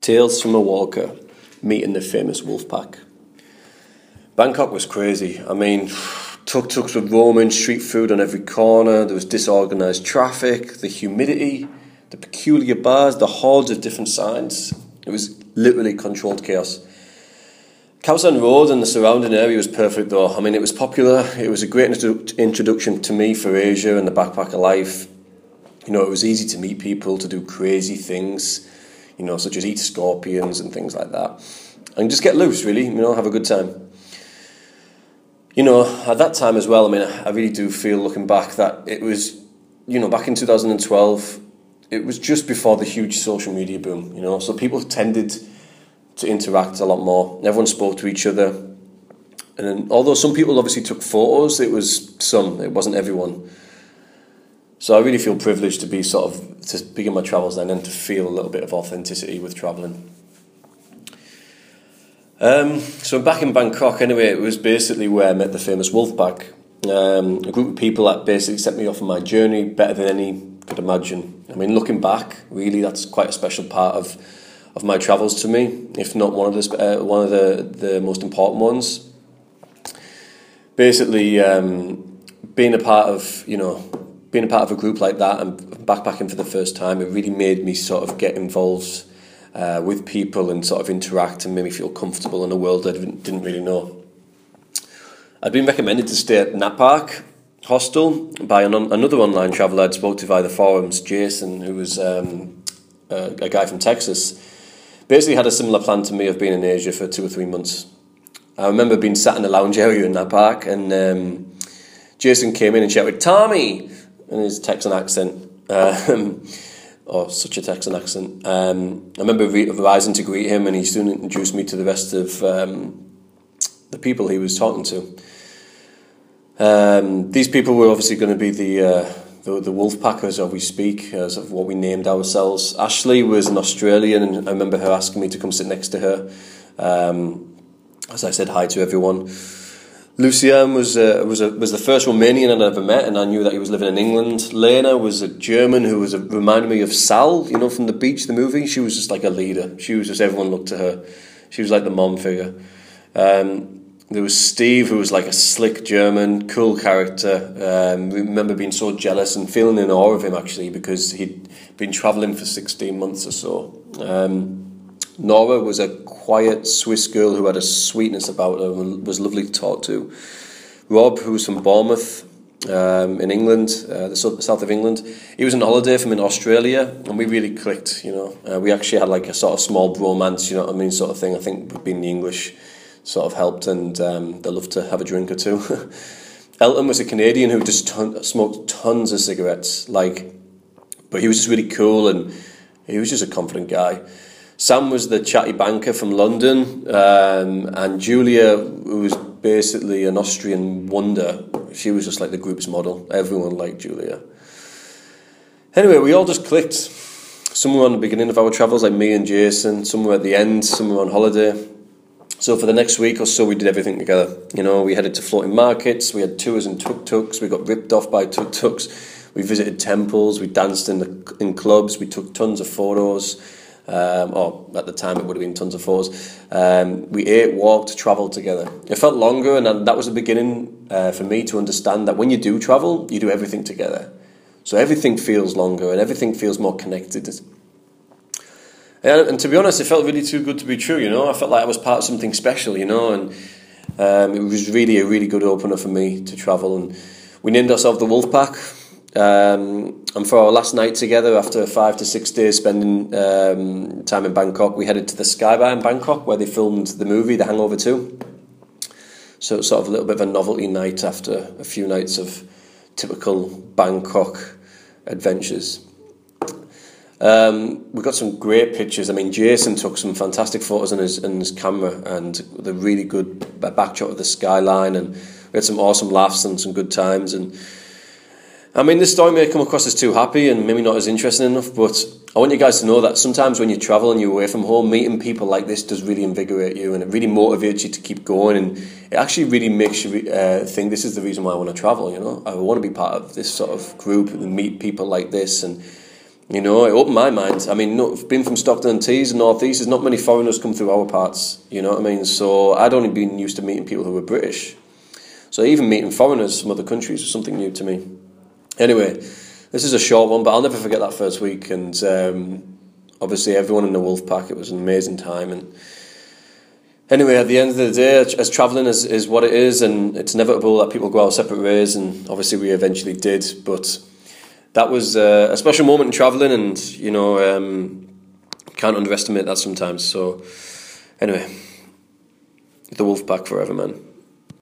Tales from a Walker, meeting the famous wolf pack. Bangkok was crazy. I mean, tuk-tuks were roaming, street food on every corner, there was disorganised traffic, the humidity, the peculiar bars, the hordes of different signs. It was literally controlled chaos. Khao San Road and the surrounding area was perfect though. I mean, it was popular, it was a great introduction to me for Asia and the backpacker life. You know, it was easy to meet people, to do crazy things, you know, such as eat scorpions and things like that. And just get loose, really, you know, have a good time. You know, at that time as well, I mean, I really do feel, looking back, that it was, you know, back in 2012, it was just before the huge social media boom, you know, so people tended to interact a lot more. Everyone spoke to each other. And although some people obviously took photos, it wasn't everyone. So I really feel privileged to be to begin my travels then and to feel a little bit of authenticity with travelling. So back in Bangkok anyway, it was basically where I met the famous wolf pack. A group of people that basically set me off on my journey better than any could imagine. I mean, looking back, really that's quite a special part of my travels to me, if not one of the most important ones. Basically, being a part of a group like that and backpacking for the first time, it really made me sort of get involved with people and sort of interact and made me feel comfortable in a world I didn't really know. I'd been recommended to stay at Nat Park Hostel by another online traveller I'd spoke to via the forums, Jason, who was a guy from Texas. Basically had a similar plan to me of being in Asia for 2 or 3 months. I remember being sat in the lounge area in Nat Park and Jason came in and shouted, "Tommy!" in his Texan accent. Such a Texan accent. I remember rising to greet him, and he soon introduced me to the rest of the people he was talking to. These people were obviously going to be the wolf packers, as we speak, as of what we named ourselves. Ashley was an Australian, and I remember her asking me to come sit next to her as I said hi to everyone. Lucian was the first Romanian I'd ever met, and I knew that he was living in England. Lena was a German who reminded me of Sal, you know, from The Beach, the movie. She was just like a leader. Everyone looked to her. She was like the mom figure. There was Steve, who was like a slick German, cool character. I remember being so jealous and feeling in awe of him, actually, because he'd been travelling for 16 months or so. Nora was a quiet Swiss girl who had a sweetness about her and was lovely to talk to. Rob, who was from Bournemouth in England, the south of England, he was on holiday from in Australia, and we really clicked, you know. We actually had like a sort of small bromance, you know what I mean, sort of thing. I think being the English sort of helped, and they loved to have a drink or two. Elton was a Canadian who just smoked tons of cigarettes, but he was just really cool, and he was just a confident guy. Sam was the chatty banker from London, and Julia, who was basically an Austrian wonder, she was just like the group's model. Everyone liked Julia. Anyway, we all just clicked. Some were on the beginning of our travels, like me and Jason. Some were at the end. Some were on holiday. So for the next week or so, we did everything together. You know, we headed to floating markets. We had tours in tuk-tuks. We got ripped off by tuk-tuks. We visited temples. We danced in clubs. We took tons of photos. At the time it would have been tons of photos. We ate, walked, travelled together. It felt longer, and that was the beginning for me to understand that when you do travel, you do everything together. So everything feels longer and everything feels more connected. And to be honest, it felt really too good to be true, you know. I felt like I was part of something special, you know, and it was really a really good opener for me to travel. And we named ourselves the Wolf Pack. And for our last night together, after 5 to 6 days spending time in Bangkok, we headed to the Sky Bar in Bangkok, where they filmed the movie The Hangover 2. So it's sort of a little bit of a novelty night after a few nights of typical Bangkok adventures. We got some great pictures. I mean, Jason took some fantastic photos on his camera, and the really good backdrop of the skyline, and we had some awesome laughs and some good times. And I mean, this story may come across as too happy and maybe not as interesting enough, but I want you guys to know that sometimes when you travel and you're away from home, meeting people like this does really invigorate you, and it really motivates you to keep going, and it actually really makes you think, this is the reason why I want to travel, you know. I want to be part of this sort of group and meet people like this, and You know, it opened my mind. I mean, being from Stockton-on-Tees, North East, there's not many foreigners come through our parts. You know what I mean? So I'd only been used to meeting people who were British. So even meeting foreigners from other countries was something new to me. Anyway, this is a short one, but I'll never forget that first week. And obviously, everyone in the Wolfpack, it was an amazing time. And anyway, at the end of the day, as travelling is what it is, and it's inevitable that people go our separate ways. And obviously, we eventually did, but that was a special moment in travelling, and you know, can't underestimate that sometimes. So, anyway, the Wolfpack forever, man.